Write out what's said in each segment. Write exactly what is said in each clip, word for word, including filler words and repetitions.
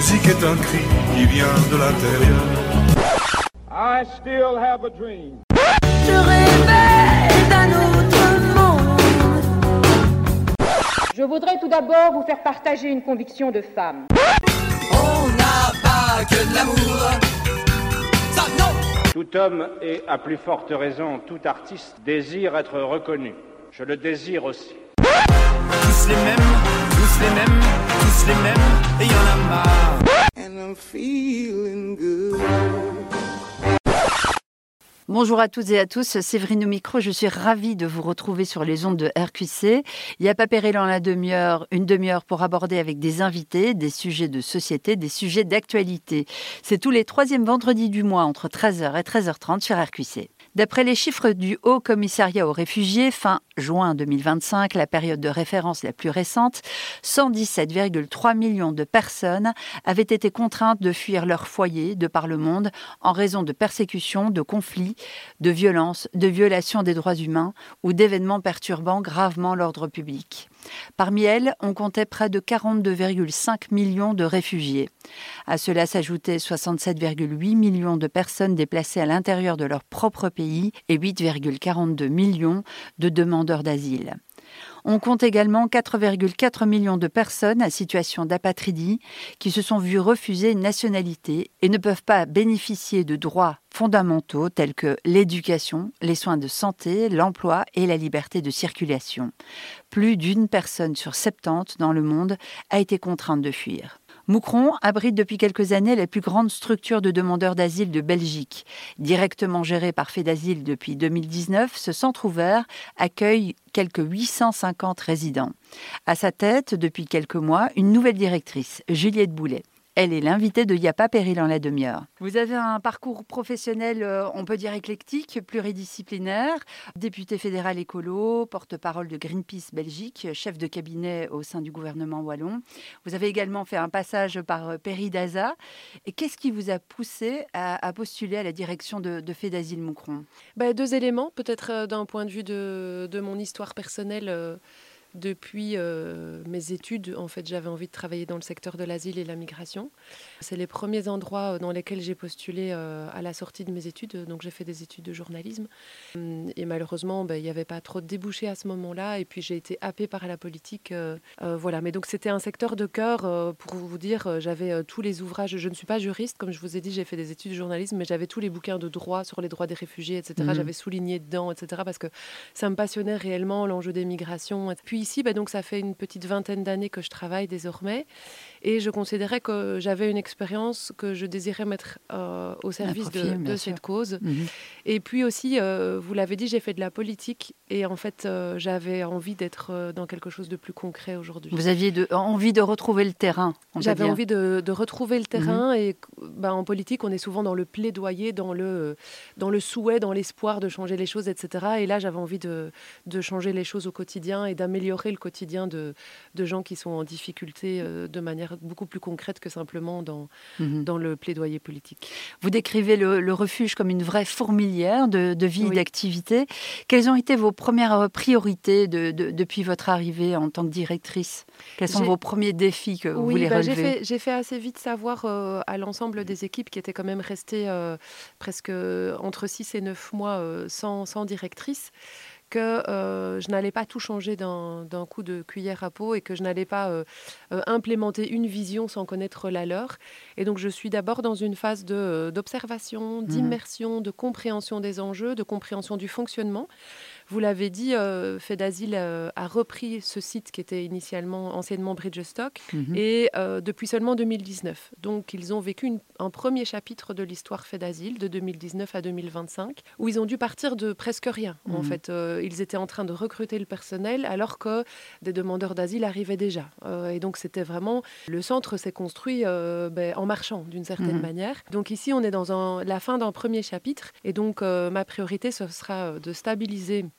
musique est un cri qui vient de l'intérieur. I still have a dream. Je rêvais d'un autre monde. Je voudrais tout d'abord vous faire partager une conviction de femme. On n'a pas que de l'amour. Ça, non. Tout homme et, à plus forte raison, tout artiste désire être reconnu. Je le désire aussi. Tous les mêmes, tous les mêmes, tous les mêmes, et y en a marre. And I'm feeling good. Bonjour à toutes et à tous, Séverine au micro, je suis ravie de vous retrouver sur les ondes de R Q C. Il n'y a pas péril en la demi-heure, une demi-heure pour aborder avec des invités des sujets de société, des sujets d'actualité. C'est tous les troisièmes vendredis du mois entre treize heures et treize heures trente sur R Q C. D'après les chiffres du Haut Commissariat aux réfugiés, fin juin deux mille vingt-cinq, la période de référence la plus récente, cent dix-sept virgule trois millions de personnes avaient été contraintes de fuir leur foyer de par le monde en raison de persécutions, de conflits, de violences, de violations des droits humains ou d'événements perturbant gravement l'ordre public. Parmi elles, on comptait près de quarante-deux virgule cinq millions de réfugiés. À cela s'ajoutaient soixante-sept virgule huit millions de personnes déplacées à l'intérieur de leur propre pays et huit virgule quarante-deux millions de demandeurs d'asile. On compte également quatre virgule quatre millions de personnes à situation d'apatridie qui se sont vues refuser une nationalité et ne peuvent pas bénéficier de droits fondamentaux tels que l'éducation, les soins de santé, l'emploi et la liberté de circulation. Plus d'une personne sur soixante-dix dans le monde a été contrainte de fuir. Moucron abrite depuis quelques années la plus grande structure de demandeurs d'asile de Belgique. Directement géré par FEDASIL depuis deux mille dix-neuf, ce centre ouvert accueille quelques huit cent cinquante résidents. À sa tête, depuis quelques mois, une nouvelle directrice, Juliette Boulet. Elle est l'invitée de Y a pas péril en la demi-heure. Vous avez un parcours professionnel, on peut dire éclectique, pluridisciplinaire. Député fédéral écolo, porte-parole de Greenpeace Belgique, chef de cabinet au sein du gouvernement wallon. Vous avez également fait un passage par Péri-Daza. Et qu'est-ce qui vous a poussé à, à postuler à la direction de, de FEDASIL Moucron ? bah, Deux éléments, peut-être euh, d'un point de vue de, de mon histoire personnelle. Euh, Depuis euh, mes études, en fait, j'avais envie de travailler dans le secteur de l'asile et la migration. C'est les premiers endroits dans lesquels j'ai postulé euh, à la sortie de mes études. Donc, j'ai fait des études de journalisme. Et malheureusement, ben, il n'y avait pas trop de débouchés à ce moment-là. Et puis, j'ai été happée par la politique. Euh, euh, voilà. Mais donc, c'était un secteur de cœur. Euh, pour vous dire, euh, j'avais euh, tous les ouvrages. Je ne suis pas juriste, comme je vous ai dit, j'ai fait des études de journalisme, mais j'avais tous les bouquins de droit sur les droits des réfugiés, et cetera. Mmh. J'avais souligné dedans, et cetera. Parce que ça me passionnait réellement, l'enjeu des migrations. Puis ici, bah donc, ça fait une petite vingtaine d'années que je travaille désormais et je considérais que j'avais une expérience que je désirais mettre euh, au service profil, de, de cette cause. Mmh. Et puis aussi, euh, vous l'avez dit, j'ai fait de la politique et en fait, euh, j'avais envie d'être euh, dans quelque chose de plus concret aujourd'hui. Vous aviez de, envie de retrouver le terrain, on J'avais peut dire. envie de, de retrouver le terrain mmh. et bah, en politique, on est souvent dans le plaidoyer, dans le, dans le souhait, dans l'espoir de changer les choses, et cetera. Et là, j'avais envie de, de changer les choses au quotidien et d'améliorer le quotidien de, de gens qui sont en difficulté euh, de manière beaucoup plus concrète que simplement dans, mmh. dans le plaidoyer politique. Vous décrivez le, le refuge comme une vraie fourmilière de, de vie oui. et d'activité. Quelles ont été vos premières priorités de, de, depuis votre arrivée en tant que directrice ? Quels sont j'ai... vos premiers défis que vous oui, voulez bah, relever ? j'ai fait, j'ai fait assez vite savoir euh, à l'ensemble des équipes qui étaient quand même restées euh, presque entre six et neuf mois euh, sans, sans directrice, que euh, je n'allais pas tout changer d'un, d'un coup de cuillère à peau et que je n'allais pas euh, euh, implémenter une vision sans connaître la leur. Et donc, je suis d'abord dans une phase de, d'observation, d'immersion, de compréhension des enjeux, de compréhension du fonctionnement. Vous l'avez dit, euh, FEDASIL euh, a repris ce site qui était initialement, anciennement Bridgestock, mmh. et euh, depuis seulement deux mille dix-neuf. Donc, ils ont vécu une, un premier chapitre de l'histoire FEDASIL, de deux mille dix-neuf à deux mille vingt-cinq, où ils ont dû partir de presque rien. Mmh. En fait, euh, ils étaient en train de recruter le personnel alors que des demandeurs d'asile arrivaient déjà. Euh, et donc, c'était vraiment... Le centre s'est construit euh, ben, en marchant, d'une certaine mmh. manière. Donc, ici, on est dans un, la fin d'un premier chapitre. Et donc, euh, ma priorité, ce sera de stabiliser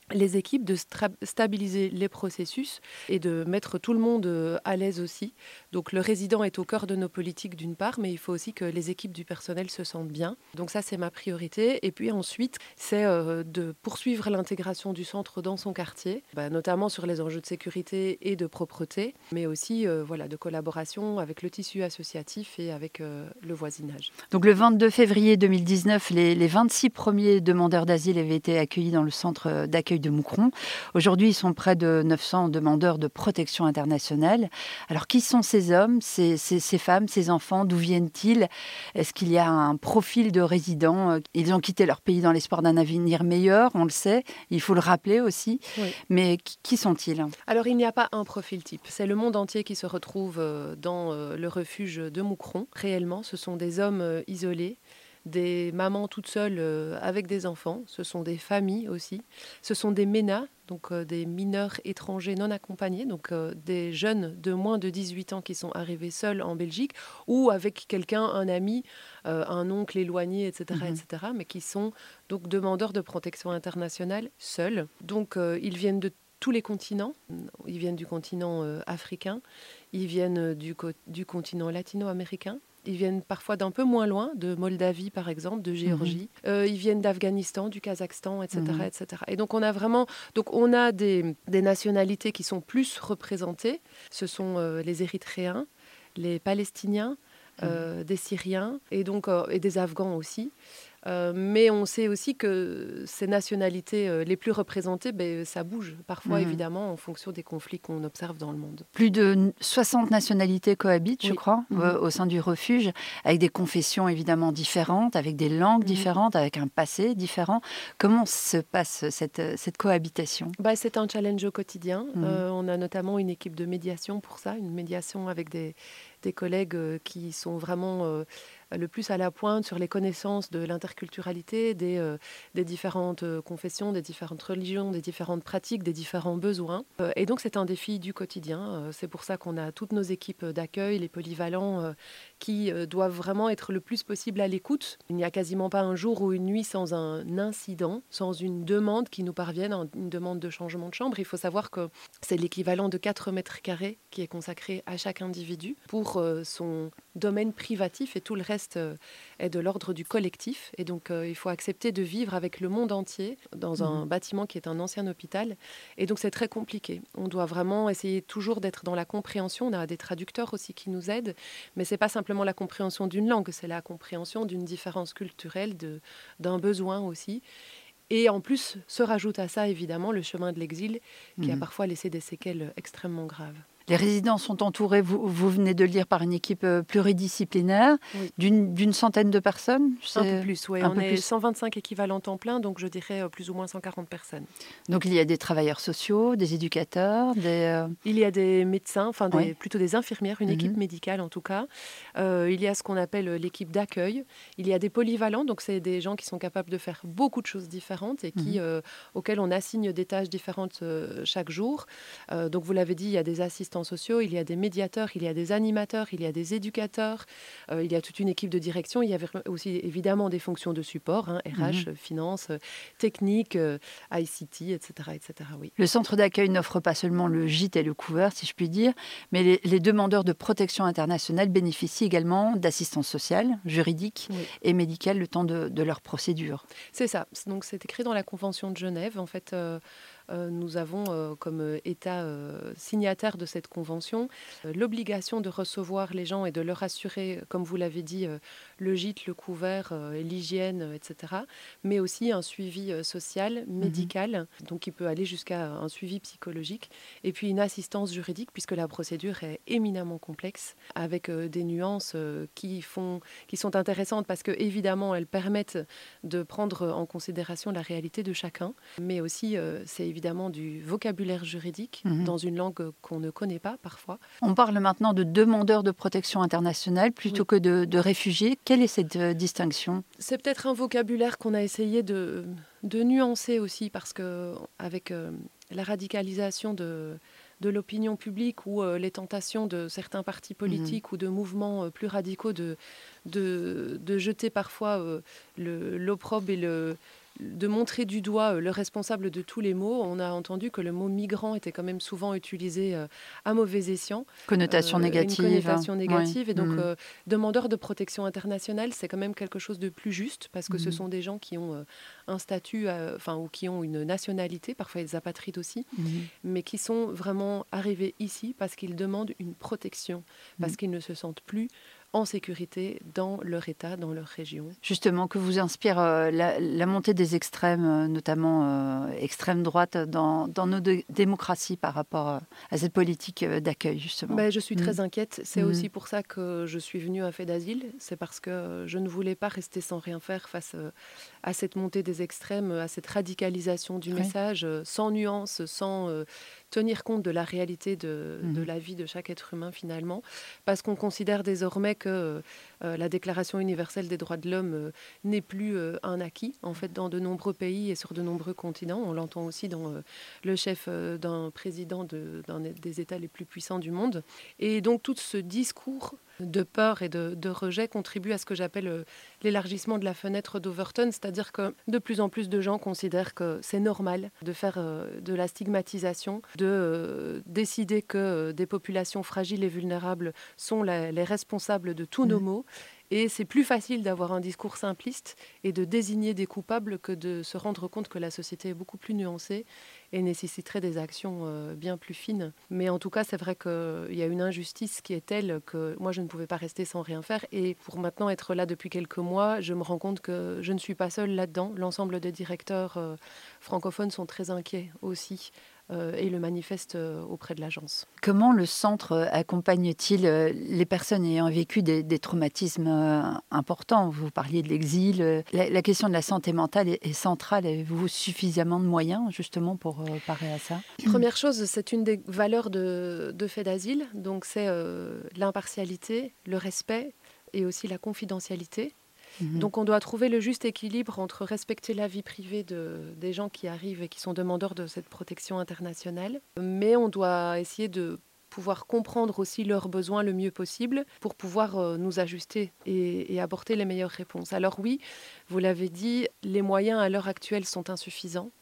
les équipes, de stra- stabiliser les processus et de mettre tout le monde euh, à l'aise aussi. Donc le résident est au cœur de nos politiques d'une part, mais il faut aussi que les équipes du personnel se sentent bien. Donc ça, c'est ma priorité. Et puis ensuite, c'est euh, de poursuivre l'intégration du centre dans son quartier, bah, notamment sur les enjeux de sécurité et de propreté, mais aussi euh, voilà, de collaboration avec le tissu associatif et avec euh, le voisinage. Donc le vingt-deux février deux mille dix-neuf, les, les vingt-six premiers demandeurs d'asile avaient été accueillis dans le centre d'accueil de Moucron. Aujourd'hui, ils sont près de neuf cents demandeurs de protection internationale. Alors, qui sont ces hommes, ces, ces, ces femmes, ces enfants? D'où viennent-ils? Est-ce qu'il y a un profil de résidents? Ils ont quitté leur pays dans l'espoir d'un avenir meilleur, on le sait. Il faut le rappeler aussi. Oui. Mais qui, qui sont-ils? Alors, il n'y a pas un profil type. C'est le monde entier qui se retrouve dans le refuge de Moucron. Réellement, ce sont des hommes isolés, des mamans toutes seules euh, avec des enfants, ce sont des familles aussi, ce sont des MENA, donc euh, des mineurs étrangers non accompagnés, donc euh, des jeunes de moins de dix-huit ans qui sont arrivés seuls en Belgique ou avec quelqu'un, un ami, euh, un oncle éloigné, et cetera, mmh. et cetera, mais qui sont donc demandeurs de protection internationale seuls. Donc euh, ils viennent de tous les continents, ils viennent du continent euh, africain, ils viennent du, co- du continent latino-américain. Ils viennent parfois d'un peu moins loin, de Moldavie par exemple, de Géorgie. Mmh. Euh, ils viennent d'Afghanistan, du Kazakhstan, et cetera, mmh. et cetera. Et donc on a vraiment, donc on a des, des nationalités qui sont plus représentées. Ce sont euh, les Érythréens, les Palestiniens, mmh. euh, des Syriens et donc euh, et des Afghans aussi. Euh, mais on sait aussi que ces nationalités euh, les plus représentées, ben, ça bouge parfois, mmh. évidemment, en fonction des conflits qu'on observe dans le monde. Plus de soixante nationalités cohabitent, oui. je crois, mmh. euh, au sein du refuge, avec des confessions évidemment différentes, avec des langues mmh. différentes, avec un passé différent. Comment se passe cette, cette cohabitation? Bah, c'est un challenge au quotidien. Mmh. Euh, on a notamment une équipe de médiation pour ça, une médiation avec des, des collègues euh, qui sont vraiment... Euh, le plus à la pointe sur les connaissances de l'interculturalité, des, euh, des différentes euh, confessions, des différentes religions, des différentes pratiques, des différents besoins. Euh, et donc, c'est un défi du quotidien. Euh, c'est pour ça qu'on a toutes nos équipes d'accueil, les polyvalents, euh, qui euh, doivent vraiment être le plus possible à l'écoute. Il n'y a quasiment pas un jour ou une nuit sans un incident, sans une demande qui nous parvienne, une demande de changement de chambre. Il faut savoir que c'est l'équivalent de quatre mètres carrés qui est consacré à chaque individu pour euh, son domaine privatif et tout le reste est de l'ordre du collectif. Et donc, euh, il faut accepter de vivre avec le monde entier dans un mmh. bâtiment qui est un ancien hôpital. Et donc, c'est très compliqué. On doit vraiment essayer toujours d'être dans la compréhension. On a des traducteurs aussi qui nous aident. Mais ce n'est pas simplement la compréhension d'une langue, c'est la compréhension d'une différence culturelle, de, d'un besoin aussi. Et en plus, se rajoute à ça, évidemment, le chemin de l'exil qui mmh. a parfois laissé des séquelles extrêmement graves. Les résidents sont entourés, vous, vous venez de le dire, par une équipe pluridisciplinaire oui. d'une, d'une centaine de personnes. C'est... Un peu plus, oui. On est plus. cent vingt-cinq équivalents temps plein, donc je dirais plus ou moins cent quarante personnes. Donc il y a des travailleurs sociaux, des éducateurs, des... Il y a des médecins, enfin des, oui. plutôt des infirmières, une mm-hmm. équipe médicale en tout cas. Euh, il y a ce qu'on appelle l'équipe d'accueil. Il y a des polyvalents, donc c'est des gens qui sont capables de faire beaucoup de choses différentes et qui, mm-hmm. euh, auxquels on assigne des tâches différentes euh, chaque jour. Euh, donc vous l'avez dit, il y a des assistants sociaux, il y a des médiateurs, il y a des animateurs, il y a des éducateurs, euh, il y a toute une équipe de direction, il y a aussi évidemment des fonctions de support, hein, R H, mmh. finance, euh, technique, euh, I C T, et cetera, et cetera. Oui. Le centre d'accueil n'offre pas seulement le gîte et le couvert, si je puis dire, mais les, les demandeurs de protection internationale bénéficient également d'assistance sociale, juridique oui. et médicale le temps de, de leur procédure. C'est ça. Donc c'est écrit dans la Convention de Genève, en fait. Euh, Euh, nous avons, euh, comme État euh, signataire de cette convention, euh, l'obligation de recevoir les gens et de leur assurer, comme vous l'avez dit, euh, le gîte, le couvert, euh, l'hygiène, euh, et cetera, mais aussi un suivi euh, social, médical, mmh. donc qui peut aller jusqu'à un suivi psychologique, et puis une assistance juridique, puisque la procédure est éminemment complexe, avec euh, des nuances euh, qui, font, qui sont intéressantes, parce que évidemment, elles permettent de prendre en considération la réalité de chacun, mais aussi, euh, c'est évidemment évidemment du vocabulaire juridique mmh. dans une langue qu'on ne connaît pas parfois. On parle maintenant de demandeurs de protection internationale plutôt oui. que de, de réfugiés. Quelle est cette euh, distinction ? C'est peut-être un vocabulaire qu'on a essayé de, de nuancer aussi parce qu'avec euh, la radicalisation de... de l'opinion publique ou euh, les tentations de certains partis politiques mmh. ou de mouvements euh, plus radicaux de, de, de jeter parfois euh, le, l'opprobre et le, de montrer du doigt le responsable de tous les maux. On a entendu que le mot migrant était quand même souvent utilisé euh, à mauvais escient. Connotation euh, négative. Une connotation négative. Oui. Et donc, mmh. euh, demandeurs de protection internationale, c'est quand même quelque chose de plus juste parce que mmh. ce sont des gens qui ont euh, un statut, euh, enfin, ou qui ont une nationalité, parfois des apatrides aussi, mmh. mais qui sont vraiment arrivés ici parce qu'ils demandent une protection, parce mmh. qu'ils ne se sentent plus en sécurité dans leur État, dans leur région. Justement, que vous inspire euh, la, la montée des extrêmes, euh, notamment euh, extrême droite, dans, dans nos de- démocraties par rapport euh, à cette politique euh, d'accueil, justement? Ben, je suis très mmh. inquiète. C'est mmh. aussi pour ça que je suis venue à Fait d'Asile. C'est parce que je ne voulais pas rester sans rien faire face euh, à cette montée des extrêmes, à cette radicalisation du oui. message, euh, sans nuance, sans euh, tenir compte de la réalité de, mmh. de la vie de chaque être humain, finalement. Parce qu'on considère désormais que euh, la Déclaration universelle des droits de l'homme euh, n'est plus euh, un acquis, en fait, dans de nombreux pays et sur de nombreux continents. On l'entend aussi dans euh, le chef euh, d'un président de, d'un des États les plus puissants du monde. Et donc, tout ce discours de peur et de, de rejet contribue à ce que j'appelle euh, l'élargissement de la fenêtre d'Overton, c'est-à-dire que de plus en plus de gens considèrent que c'est normal de faire euh, de la stigmatisation, de euh, décider que euh, des populations fragiles et vulnérables sont la, les responsables de tous mmh. nos maux. Et c'est plus facile d'avoir un discours simpliste et de désigner des coupables que de se rendre compte que la société est beaucoup plus nuancée et nécessiterait des actions euh, bien plus fines. Mais en tout cas, c'est vrai qu'il y a une injustice qui est telle que moi, je ne pouvais pas rester sans rien faire. Et pour maintenant être là depuis quelques mois, je me rends compte que je ne suis pas seule là-dedans. L'ensemble des directeurs euh, francophones sont très inquiets aussi. Euh, et le manifeste euh, auprès de l'agence. Comment le centre accompagne-t-il euh, les personnes ayant vécu des, des traumatismes euh, importants? Vous parliez de l'exil. Euh, la, la question de la santé mentale est, est centrale. Avez-vous suffisamment de moyens justement pour euh, parer à ça? Première chose, c'est une des valeurs de, de Fait d'Asile. Donc c'est euh, l'impartialité, le respect et aussi la confidentialité. Donc on doit trouver le juste équilibre entre respecter la vie privée de, des gens qui arrivent et qui sont demandeurs de cette protection internationale, mais on doit essayer de pouvoir comprendre aussi leurs besoins le mieux possible pour pouvoir euh, nous ajuster et, et apporter les meilleures réponses. Alors oui, vous l'avez dit, les moyens à l'heure actuelle sont insuffisants.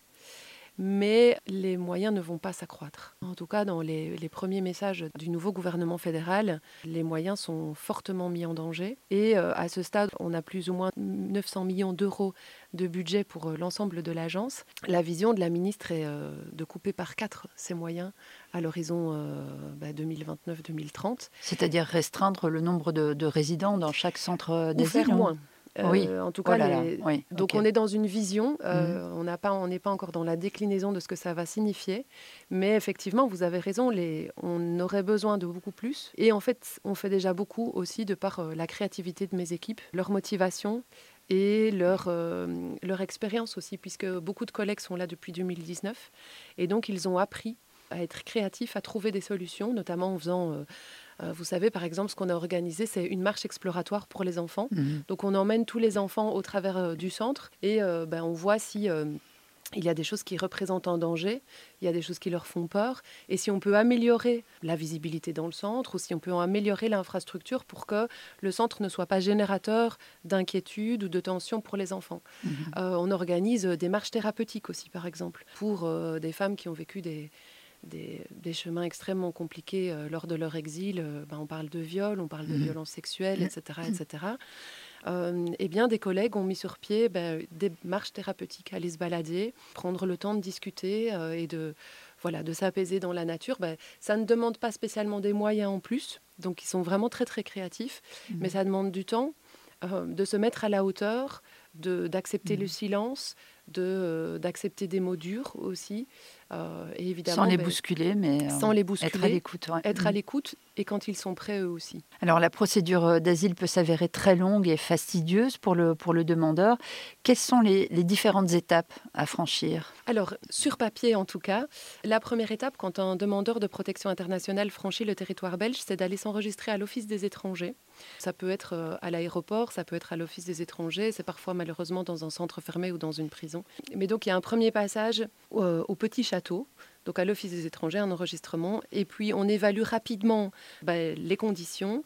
Mais les moyens ne vont pas s'accroître. En tout cas, dans les, les premiers messages du nouveau gouvernement fédéral, les moyens sont fortement mis en danger. Et euh, à ce stade, on a plus ou moins neuf cents millions d'euros de budget pour euh, l'ensemble de l'agence. La vision de la ministre est euh, de couper par quatre ces moyens à l'horizon euh, bah, deux mille vingt-neuf deux mille trente. C'est-à-dire restreindre le nombre de, de résidents dans chaque centre d'asile? Ou faire moins. Euh, oui. En tout cas, oh là là. les... oui. donc okay. on est dans une vision, euh, mmh. on n'a pas, on n'est pas encore dans la déclinaison de ce que ça va signifier, mais effectivement, vous avez raison, les... on aurait besoin de beaucoup plus. Et en fait, on fait déjà beaucoup aussi de par euh, la créativité de mes équipes, leur motivation et leur, euh, leur expérience aussi, puisque beaucoup de collègues sont là depuis deux mille dix-neuf, et donc ils ont appris à être créatifs, à trouver des solutions, notamment en faisant... Euh, Euh, vous savez, par exemple, ce qu'on a organisé, c'est une marche exploratoire pour les enfants. Mmh. Donc, on emmène tous les enfants au travers euh, du centre et euh, ben, on voit si euh, il y a des choses qui représentent un danger, il y a des choses qui leur font peur. Et si on peut améliorer la visibilité dans le centre ou si on peut améliorer l'infrastructure pour que le centre ne soit pas générateur d'inquiétude ou de tension pour les enfants. Mmh. Euh, on organise des marches thérapeutiques aussi, par exemple, pour euh, des femmes qui ont vécu des... Des, des chemins extrêmement compliqués euh, lors de leur exil. Euh, ben, on parle de viol, on parle de mmh. violences sexuelles, et cetera, et cetera. Euh, et bien, des collègues ont mis sur pied ben, des marches thérapeutiques, aller se balader, prendre le temps de discuter euh, et de, voilà, de s'apaiser dans la nature. Ben, ça ne demande pas spécialement des moyens en plus, donc ils sont vraiment très, très créatifs, mmh. mais ça demande du temps, euh, de se mettre à la hauteur, de, d'accepter mmh. le silence, de, euh, d'accepter des mots durs aussi. Euh, et évidemment, sans les ben, bousculer, mais euh, sans les bousculer, être à l'écoute. Ouais. Être mmh. à l'écoute et quand ils sont prêts eux aussi. Alors la procédure d'asile peut s'avérer très longue et fastidieuse pour le, pour le demandeur. Quelles sont les, les différentes étapes à franchir? Alors, sur papier en tout cas, la première étape quand un demandeur de protection internationale franchit le territoire belge, c'est d'aller s'enregistrer à l'Office des étrangers. Ça peut être à l'aéroport, ça peut être à l'Office des étrangers, c'est parfois malheureusement dans un centre fermé ou dans une prison. Mais donc il y a un premier passage au, au Petit Château, donc à l'Office des étrangers, un enregistrement, et puis on évalue rapidement ben, les conditions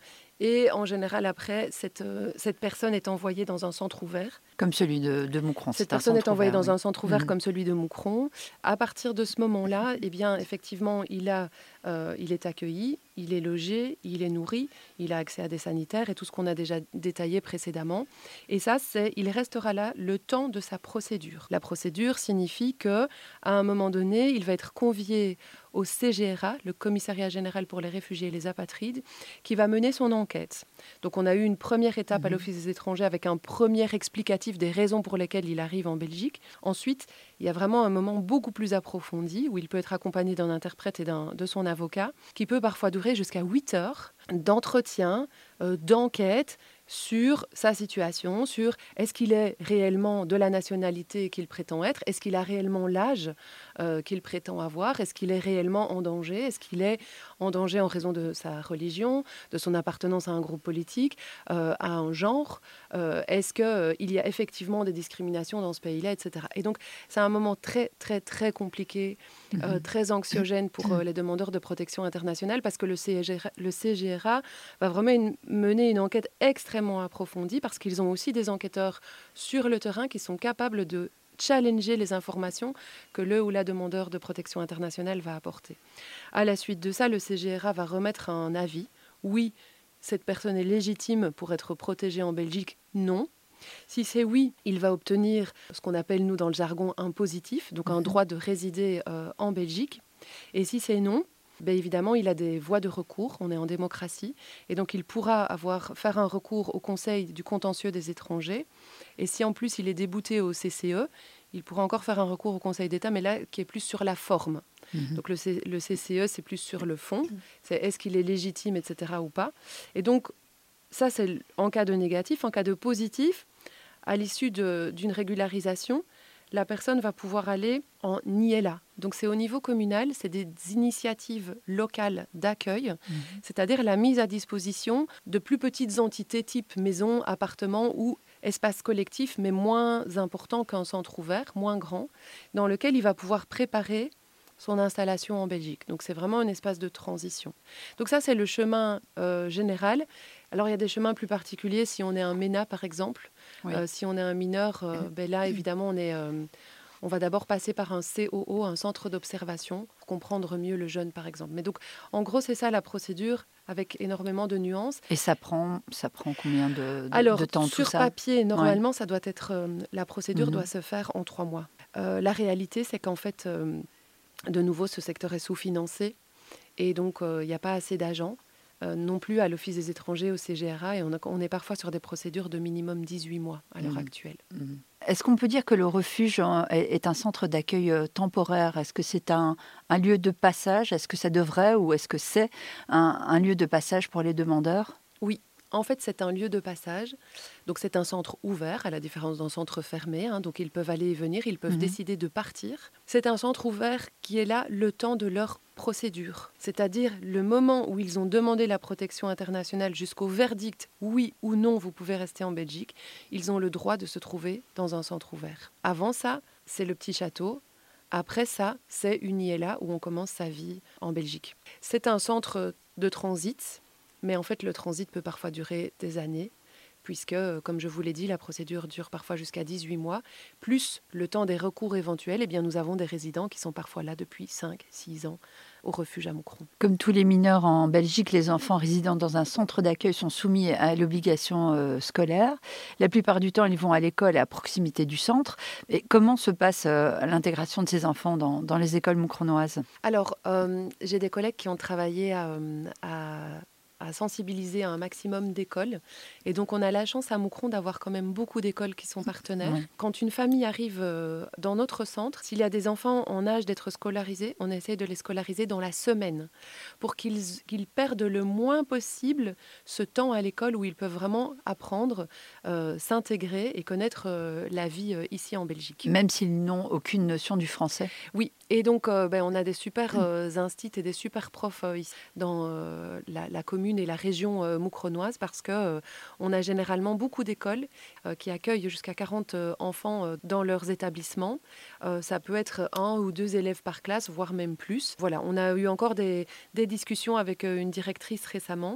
Et en général, après, cette, euh, cette personne est envoyée dans un centre ouvert. Comme celui de, de Moucron. Cette personne est envoyée ouvert, dans oui. un centre ouvert Mmh. comme celui de Moucron. À partir de ce moment-là, eh bien, effectivement, il, a, euh, il est accueilli, il est logé, il est nourri, il a accès à des sanitaires et tout ce qu'on a déjà détaillé précédemment. Et ça, c'est, il restera là le temps de sa procédure. La procédure signifie qu'à un moment donné, il va être convié au C G R A, le Commissariat général pour les réfugiés et les apatrides, qui va mener son enquête. Donc on a eu une première étape mmh. à l'Office des étrangers avec un premier explicatif des raisons pour lesquelles il arrive en Belgique. Ensuite, il y a vraiment un moment beaucoup plus approfondi où il peut être accompagné d'un interprète et d'un, de son avocat, qui peut parfois durer jusqu'à huit heures d'entretien, euh, d'enquête sur sa situation, sur est-ce qu'il est réellement de la nationalité qu'il prétend être, est-ce qu'il a réellement l'âge euh, qu'il prétend avoir, est-ce qu'il est réellement en danger, est-ce qu'il est en danger en raison de sa religion, de son appartenance à un groupe politique, euh, à un genre, euh, est-ce qu'il euh, y a effectivement des discriminations dans ce pays-là, et cetera. Et donc, c'est un moment très, très, très compliqué, euh, très anxiogène pour euh, les demandeurs de protection internationale parce que le C G R A, le C G R A va vraiment une, mener une enquête extrêmement approfondie parce qu'ils ont aussi des enquêteurs sur le terrain qui sont capables de challenger les informations que le ou la demandeur de protection internationale va apporter. À la suite de ça, le C G R A va remettre un avis. Oui, cette personne est légitime pour être protégée en Belgique. Non. Si c'est oui, il va obtenir ce qu'on appelle, nous, dans le jargon, un positif, donc un droit de résider euh, en Belgique. Et si c'est non, ben évidemment, il a des voies de recours. On est en démocratie. Et donc, il pourra avoir, faire un recours au Conseil du contentieux des étrangers. Et si, en plus, il est débouté au C C E, il pourra encore faire un recours au Conseil d'État, mais là, qui est plus sur la forme. Mmh. Donc, le, C- le C C E, c'est plus sur le fond. C'est est-ce qu'il est légitime, et cetera, ou pas. Et donc, ça, c'est en cas de négatif. En cas de positif, à l'issue de, d'une régularisation, la personne va pouvoir aller en I L A. Donc, c'est au niveau communal, c'est des initiatives locales d'accueil, mmh. c'est-à-dire la mise à disposition de plus petites entités type maison, appartement ou espace collectif, mais moins important qu'un centre ouvert, moins grand, dans lequel il va pouvoir préparer son installation en Belgique. Donc, c'est vraiment un espace de transition. Donc, ça, c'est le chemin euh, général. Alors, il y a des chemins plus particuliers. Si on est un MENA, par exemple, oui. euh, si on est un mineur, euh, ben là, évidemment, on, est, euh, on va d'abord passer par un C O O, un centre d'observation, pour comprendre mieux le jeune, par exemple. Mais donc, en gros, c'est ça la procédure, avec énormément de nuances. Et ça prend, ça prend combien de, de, Alors, de temps, sur tout ça papier, normalement, ouais. ça doit être, euh, la procédure mmh. doit se faire en trois mois. Euh, la réalité, c'est qu'en fait, euh, de nouveau, ce secteur est sous-financé. Et donc, il euh, n'y a pas assez d'agents. Euh, non plus à l'Office des étrangers, au C G R A, et on, a, on est parfois sur des procédures de minimum dix-huit mois à l'heure mmh. actuelle. Mmh. Est-ce qu'on peut dire que le refuge est un centre d'accueil temporaire ? Est-ce que c'est un, un lieu de passage ? Est-ce que ça devrait ou est-ce que c'est un, un lieu de passage pour les demandeurs ? Oui. En fait, c'est un lieu de passage. Donc, c'est un centre ouvert, à la différence d'un centre fermé. Hein. Donc, ils peuvent aller et venir, ils peuvent mmh. décider de partir. C'est un centre ouvert qui est là le temps de leur procédure. C'est-à-dire le moment où ils ont demandé la protection internationale jusqu'au verdict, oui ou non, vous pouvez rester en Belgique, ils ont le droit de se trouver dans un centre ouvert. Avant ça, c'est le petit château. Après ça, c'est une I L A où on commence sa vie en Belgique. C'est un centre de transit. Mais en fait, le transit peut parfois durer des années, puisque, comme je vous l'ai dit, la procédure dure parfois jusqu'à dix-huit mois, plus le temps des recours éventuels. Eh bien, nous avons des résidents qui sont parfois là depuis cinq six ans au refuge à Moucron. Comme tous les mineurs en Belgique, les enfants résidant dans un centre d'accueil sont soumis à l'obligation euh, scolaire. La plupart du temps, ils vont à l'école à proximité du centre. Et comment se passe euh, l'intégration de ces enfants dans, dans les écoles moucronoises ? Alors, euh, j'ai des collègues qui ont travaillé à... à à sensibiliser à un maximum d'écoles. Et donc, on a la chance à Moucron d'avoir quand même beaucoup d'écoles qui sont partenaires. Oui. Quand une famille arrive dans notre centre, s'il y a des enfants en âge d'être scolarisés, on essaie de les scolariser dans la semaine pour qu'ils, qu'ils perdent le moins possible ce temps à l'école où ils peuvent vraiment apprendre, euh, s'intégrer et connaître euh, la vie euh, ici en Belgique. Même s'ils n'ont aucune notion du français ? Oui. Et donc, euh, ben, on a des super euh, instits et des super profs euh, ici dans euh, la, la commune et la région euh, moucronoise parce qu'on euh, a généralement beaucoup d'écoles euh, qui accueillent jusqu'à quarante euh, enfants euh, dans leurs établissements. Euh, ça peut être un ou deux élèves par classe, voire même plus. Voilà, on a eu encore des, des discussions avec euh, une directrice récemment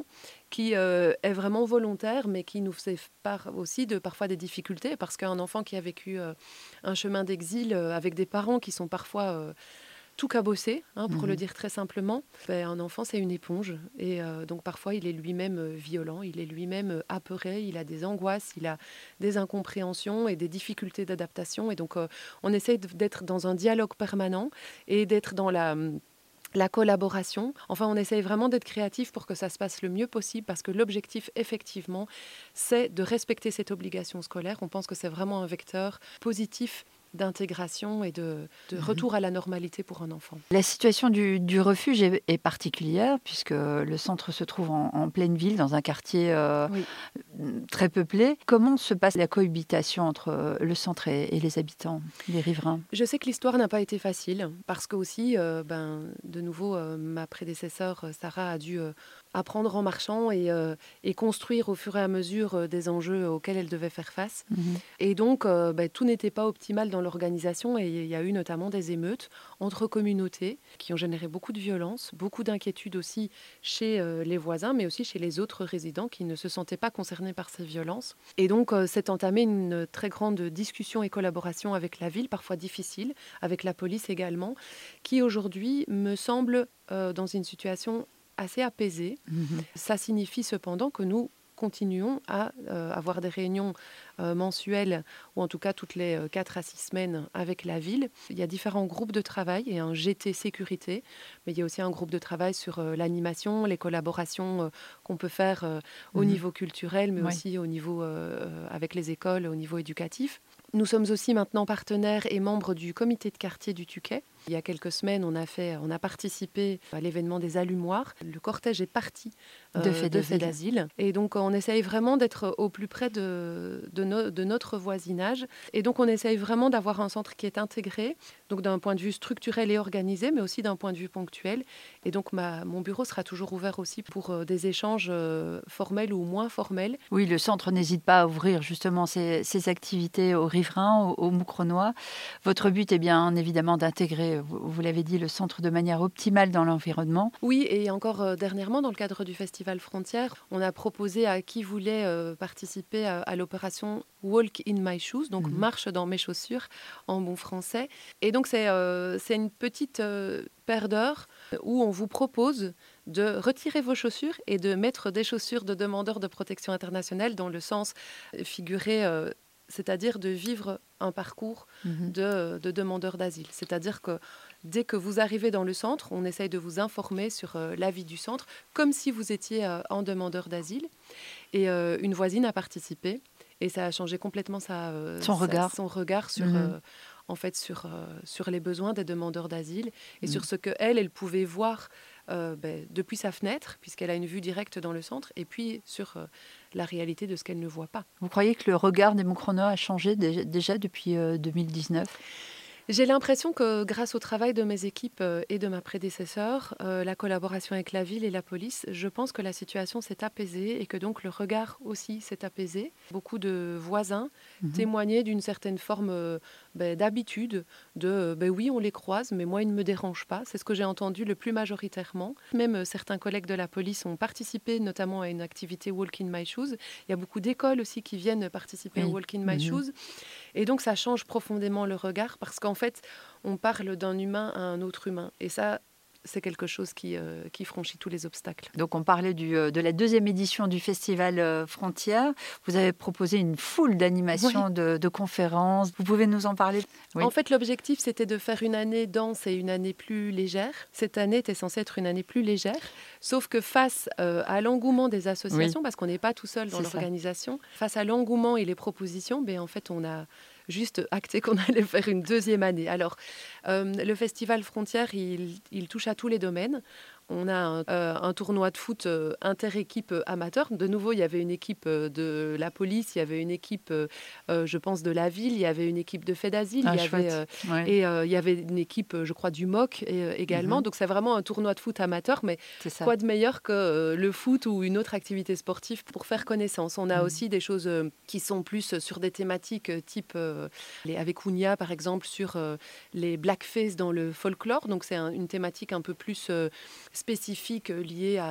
qui euh, est vraiment volontaire, mais qui nous fait part aussi de parfois des difficultés, parce qu'un enfant qui a vécu euh, un chemin d'exil euh, avec des parents qui sont parfois euh, tout cabossés, hein, pour mmh. le dire très simplement, ben, un enfant c'est une éponge, et euh, donc parfois il est lui-même euh, violent, il est lui-même euh, apeuré, il a des angoisses, il a des incompréhensions et des difficultés d'adaptation, et donc euh, on essaie d'être dans un dialogue permanent et d'être dans la... la collaboration. Enfin, on essaye vraiment d'être créatif pour que ça se passe le mieux possible, parce que l'objectif, effectivement, c'est de respecter cette obligation scolaire. On pense que c'est vraiment un vecteur positif d'intégration et de, de retour à la normalité pour un enfant. La situation du, du refuge est, est particulière, puisque le centre se trouve en, en pleine ville, dans un quartier euh, oui. très peuplé. Comment se passe la cohabitation entre le centre et, et les habitants, les riverains ? Je sais que l'histoire n'a pas été facile, parce que aussi, euh, ben, de nouveau, euh, ma prédécesseur, Sarah, a dû... Euh, apprendre en marchant et, euh, et construire au fur et à mesure euh, des enjeux auxquels elle devait faire face. Mmh. Et donc, euh, bah, tout n'était pas optimal dans l'organisation, et il y a eu notamment des émeutes entre communautés qui ont généré beaucoup de violence, beaucoup d'inquiétudes aussi chez euh, les voisins, mais aussi chez les autres résidents qui ne se sentaient pas concernés par ces violences. Et donc, euh, s'est entamée une très grande discussion et collaboration avec la ville, parfois difficile, avec la police également, qui aujourd'hui me semble euh, dans une situation assez apaisé. Mmh. Ça signifie cependant que nous continuons à euh, avoir des réunions euh, mensuelles, ou en tout cas toutes les euh, quatre à six semaines avec la ville. Il y a différents groupes de travail et un G T sécurité, mais il y a aussi un groupe de travail sur euh, l'animation, les collaborations euh, qu'on peut faire euh, au mmh. niveau culturel, mais oui. aussi au niveau euh, avec les écoles, au niveau éducatif. Nous sommes aussi maintenant partenaires et membres du comité de quartier du Touquet. Il y a quelques semaines, on a, fait, on a participé à l'événement des Allumoirs. Le cortège est parti euh, de Fait d'Asile. Et donc, on essaye vraiment d'être au plus près de, de, no, de notre voisinage. Et donc, on essaye vraiment d'avoir un centre qui est intégré, donc d'un point de vue structurel et organisé, mais aussi d'un point de vue ponctuel. Et donc, ma, mon bureau sera toujours ouvert aussi pour euh, des échanges euh, formels ou moins formels. Oui, le centre n'hésite pas à ouvrir justement ses, ses activités aux riverains, aux, aux Moucronois. Votre but est bien évidemment d'intégrer, vous, vous l'avez dit, le centre de manière optimale dans l'environnement. Oui, et encore euh, dernièrement, dans le cadre du Festival Frontières, on a proposé à qui voulait euh, participer à, à l'opération Walk in my shoes, donc mmh. marche dans mes chaussures en bon français. Et donc c'est, euh, c'est une petite euh, paire d'heures où on vous propose de retirer vos chaussures et de mettre des chaussures de demandeurs de protection internationale, dans le sens figuré, euh, c'est-à-dire de vivre un parcours mmh. de, de demandeurs d'asile. C'est-à-dire que dès que vous arrivez dans le centre, on essaye de vous informer sur euh, la vie du centre, comme si vous étiez euh, un demandeur d'asile. Et euh, une voisine a participé, et ça a changé complètement sa, euh, son, sa, regard. son regard sur... Mmh. Euh, en fait, sur, euh, sur les besoins des demandeurs d'asile et mmh. sur ce qu'elle, elle pouvait voir euh, ben, depuis sa fenêtre, puisqu'elle a une vue directe dans le centre, et puis sur euh, la réalité de ce qu'elle ne voit pas. Vous croyez que le regard des Moucronois a changé déjà, déjà depuis euh, deux mille dix-neuf ? J'ai l'impression que grâce au travail de mes équipes et de ma prédécesseur, euh, la collaboration avec la ville et la police, je pense que la situation s'est apaisée et que donc le regard aussi s'est apaisé. Beaucoup de voisins mmh. témoignaient d'une certaine forme euh, ben, d'habitude, de ben oui, on les croise, mais moi, ils ne me dérangent pas. C'est ce que j'ai entendu le plus majoritairement. Même euh, certains collègues de la police ont participé notamment à une activité Walk in my shoes. Il y a beaucoup d'écoles aussi qui viennent participer oui. au Walk in my mmh. shoes. Et donc, ça change profondément le regard, parce qu'en En fait, on parle d'un humain à un autre humain. Et ça, c'est quelque chose qui, euh, qui franchit tous les obstacles. Donc, on parlait du, euh, de la deuxième édition du Festival euh, Frontières. Vous avez proposé une foule d'animations, oui. de, de conférences. Vous pouvez nous en parler ? Oui. En fait, l'objectif, c'était de faire une année dense et une année plus légère. Cette année était censée être une année plus légère. Sauf que face euh, à l'engouement des associations, oui. parce qu'on n'est pas tout seul dans c'est l'organisation, ça. Face à l'engouement et les propositions, ben, en fait, on a... juste acté qu'on allait faire une deuxième année. Alors, euh, le Festival Frontières, il, il touche à tous les domaines. On a un, euh, un tournoi de foot euh, inter-équipe euh, amateur. De nouveau, il y avait une équipe euh, de la police, il y avait une équipe, euh, euh, je pense, de la ville, il y avait une équipe de Fait d'Asile, ah, il, y avait, euh, ouais. et euh, il y avait une équipe, je crois, du M O C euh, également. Mm-hmm. Donc, c'est vraiment un tournoi de foot amateur, mais quoi de meilleur que euh, le foot ou une autre activité sportive pour faire connaissance. On a mm-hmm. aussi des choses euh, qui sont plus sur des thématiques euh, type, euh, les, avec Ounia, par exemple, sur euh, les blackface dans le folklore. Donc, c'est un, une thématique un peu plus... Euh, spécifiques liées à,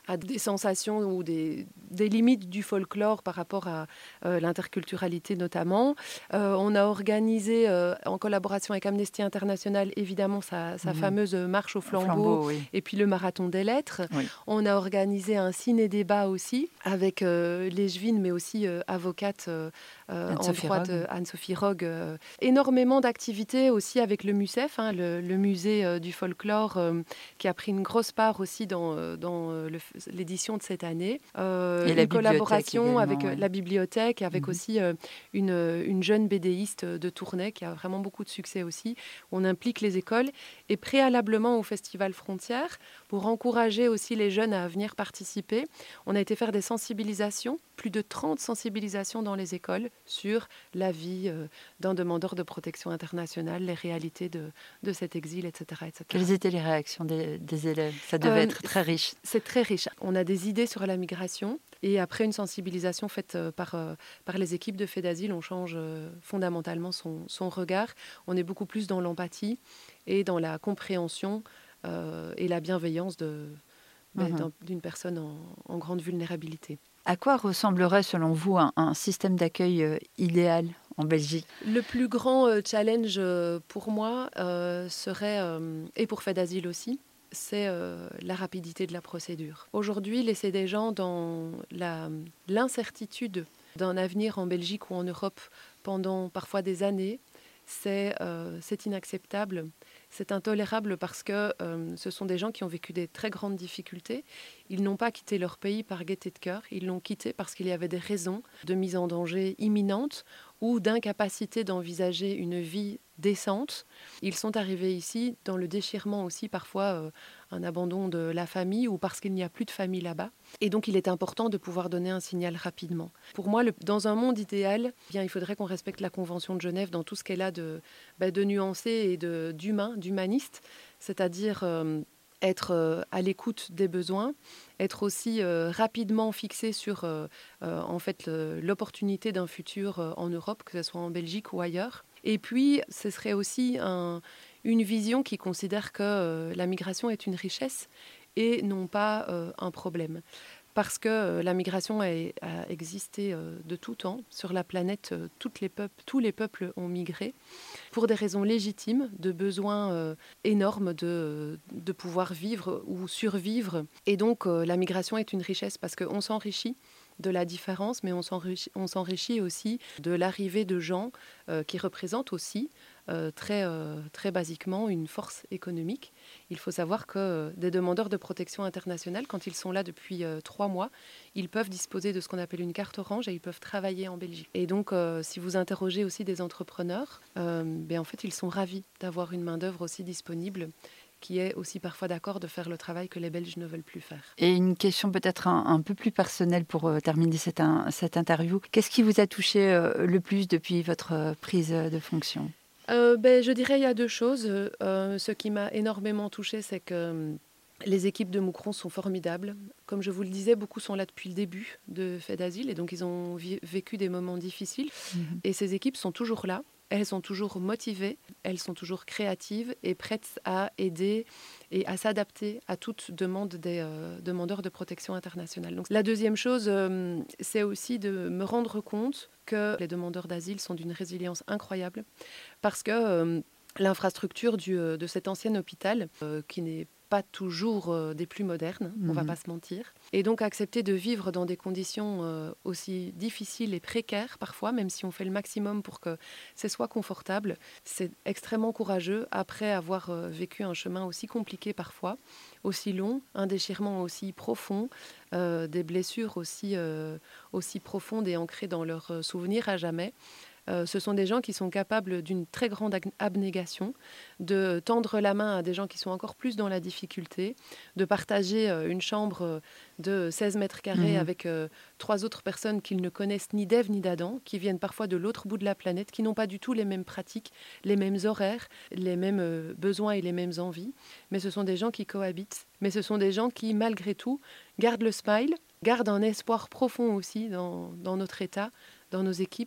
à des sensations ou des, des limites du folklore par rapport à euh, l'interculturalité notamment. Euh, on a organisé, euh, en collaboration avec Amnesty International, évidemment, sa, sa mmh. fameuse marche au flambeau, flambeau oui. et puis le marathon des lettres. Oui. On a organisé un ciné-débat aussi avec euh, l'échevine, mais aussi euh, avocate euh, en droit, de Anne-Sophie Rogue. Euh, énormément d'activités aussi avec le MUCEF, hein, le, le musée euh, du folklore, euh, qui a pris une grosse part aussi dans, euh, dans euh, le, l'édition de cette année. Euh, et une collaboration avec ouais. la bibliothèque, avec mmh. aussi euh, une, une jeune bédéiste de Tournai qui a vraiment beaucoup de succès aussi. On implique les écoles et préalablement au Festival Frontières, pour encourager aussi les jeunes à venir participer, on a été faire des sensibilisations, plus de trente sensibilisations dans les écoles sur la vie euh, d'un demandeur de protection internationale, les réalités de, de cet exil, et cetera, et cetera. Quelles étaient les réactions des, des élèves ? Ça devait euh, être très riche. C'est très riche. On a des idées sur la migration et après une sensibilisation faite euh, par, euh, par les équipes de FEDASIL, on change euh, fondamentalement son, son regard. On est beaucoup plus dans l'empathie et dans la compréhension euh, et la bienveillance de, mmh. d'une personne en, en grande vulnérabilité. À quoi ressemblerait, selon vous, un, un système d'accueil euh, idéal en Belgique ? Le plus grand euh, challenge euh, pour moi euh, serait, euh, et pour FEDASIL aussi, c'est euh, la rapidité de la procédure. Aujourd'hui, laisser des gens dans la, l'incertitude d'un avenir en Belgique ou en Europe pendant parfois des années, c'est, euh, c'est inacceptable. C'est intolérable parce que euh, ce sont des gens qui ont vécu des très grandes difficultés. Ils n'ont pas quitté leur pays par gaieté de cœur. Ils l'ont quitté parce qu'il y avait des raisons de mise en danger imminente ou d'incapacité d'envisager une vie décente. Ils sont arrivés ici dans le déchirement aussi, parfois euh, un abandon de la famille ou parce qu'il n'y a plus de famille là-bas. Et donc, il est important de pouvoir donner un signal rapidement. Pour moi, le, dans un monde idéal, eh bien, il faudrait qu'on respecte la Convention de Genève dans tout ce qu'elle a de, bah, de nuancé et de, d'humain, d'humaniste, c'est-à-dire euh, être euh, à l'écoute des besoins, être aussi euh, rapidement fixé sur euh, euh, en fait, le, l'opportunité d'un futur euh, en Europe, que ce soit en Belgique ou ailleurs. Et puis, ce serait aussi un, une vision qui considère que euh, la migration est une richesse et non pas euh, un problème. Parce que euh, la migration a, a existé euh, de tout temps. Sur la planète, euh, toutes les peuples, tous les peuples ont migré pour des raisons légitimes, de besoins euh, énormes de, de pouvoir vivre ou survivre. Et donc, euh, la migration est une richesse parce qu'on s'enrichit de la différence, mais on s'enrichit, on s'enrichit aussi de l'arrivée de gens euh, qui représentent aussi euh, très, euh, très basiquement une force économique. Il faut savoir que euh, des demandeurs de protection internationale, quand ils sont là depuis euh, trois mois, ils peuvent disposer de ce qu'on appelle une carte orange et ils peuvent travailler en Belgique. Et donc, euh, si vous interrogez aussi des entrepreneurs, euh, ben, en fait, ils sont ravis d'avoir une main-d'œuvre aussi disponible, qui est aussi parfois d'accord de faire le travail que les Belges ne veulent plus faire. Et une question peut-être un, un peu plus personnelle pour euh, terminer cette, un, cette interview. Qu'est-ce qui vous a touché euh, le plus depuis votre euh, prise de fonction ? euh, ben, Je dirais il y a deux choses. Euh, ce qui m'a énormément touchée, c'est que euh, les équipes de Moucron sont formidables. Comme je vous le disais, beaucoup sont là depuis le début de FEDASIL et donc ils ont vi- vécu des moments difficiles. Mmh. Et ces équipes sont toujours là. Elles sont toujours motivées, elles sont toujours créatives et prêtes à aider et à s'adapter à toute demande des euh, demandeurs de protection internationale. Donc, la deuxième chose, euh, c'est aussi de me rendre compte que les demandeurs d'asile sont d'une résilience incroyable parce que euh, l'infrastructure du, euh, de cet ancien hôpital, euh, qui n'est pas toujours euh, des plus modernes, mmh. on ne va pas se mentir. Et donc accepter de vivre dans des conditions euh, aussi difficiles et précaires parfois, même si on fait le maximum pour que ce soit confortable, c'est extrêmement courageux après avoir euh, vécu un chemin aussi compliqué parfois, aussi long, un déchirement aussi profond, euh, des blessures aussi, euh, aussi profondes et ancrées dans leurs euh, souvenirs à jamais. Euh, ce sont des gens qui sont capables d'une très grande abnégation, de tendre la main à des gens qui sont encore plus dans la difficulté, de partager euh, une chambre de seize mètres carrés mmh. avec euh, trois autres personnes qu'ils ne connaissent ni d'Ève ni d'Adam, qui viennent parfois de l'autre bout de la planète, qui n'ont pas du tout les mêmes pratiques, les mêmes horaires, les mêmes euh, besoins et les mêmes envies. Mais ce sont des gens qui cohabitent. Mais ce sont des gens qui, malgré tout, gardent le smile, gardent un espoir profond aussi dans, dans notre État, dans nos équipes,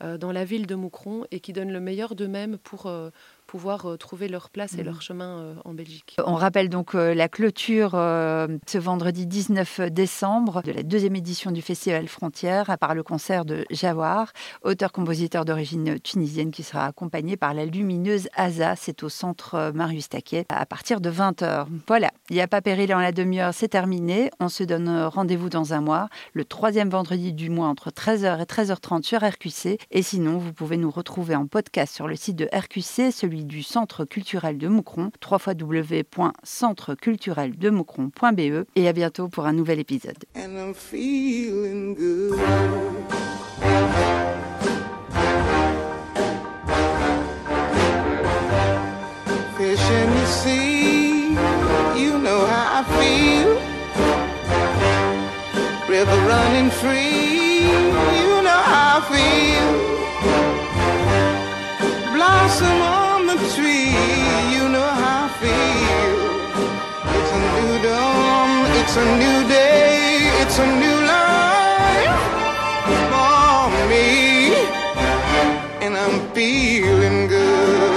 euh, dans la ville de Moucron et qui donnent le meilleur d'eux-mêmes pour euh, pouvoir euh, trouver leur place et leur chemin euh, en Belgique. On rappelle donc euh, la clôture euh, ce vendredi dix-neuf décembre de la deuxième édition du Festival Frontières par le concert de Jawar, auteur-compositeur d'origine tunisienne qui sera accompagné par la lumineuse Aza. C'est au centre Marius Taquet à partir de vingt heures. Voilà, il n'y a pas péril en la demi-heure, c'est terminé. On se donne rendez-vous dans un mois, le troisième vendredi du mois entre treize heures et treize heures trente sur R Q C. Et sinon, vous pouvez nous retrouver en podcast sur le site de R Q C, celui du Centre culturel de Moucron, w w w point centre culturel de moucron point b e. Et à bientôt pour un nouvel épisode. And I'm feeling good. Fish in the sea, you know how I feel. River running free, you know how I feel. Blossom on the tree, you know how I feel. It's a new dawn, it's a new day, it's a new life for me, and I'm feeling good.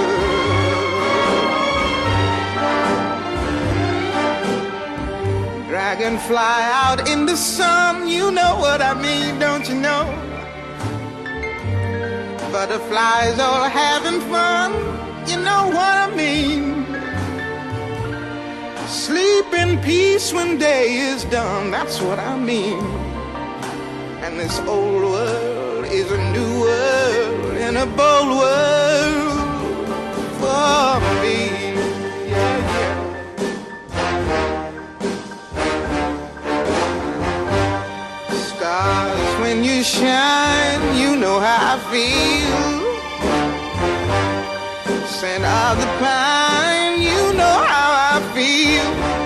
Dragonfly out in the sun, you know what I mean, don't you know? Butterflies all having fun, you know what I mean. Sleep in peace when day is done, that's what I mean. And this old world is a new world and a bold world for me. Yeah, yeah. Stars, when you shine, you know how I feel. Scent of the pine, you know how I feel.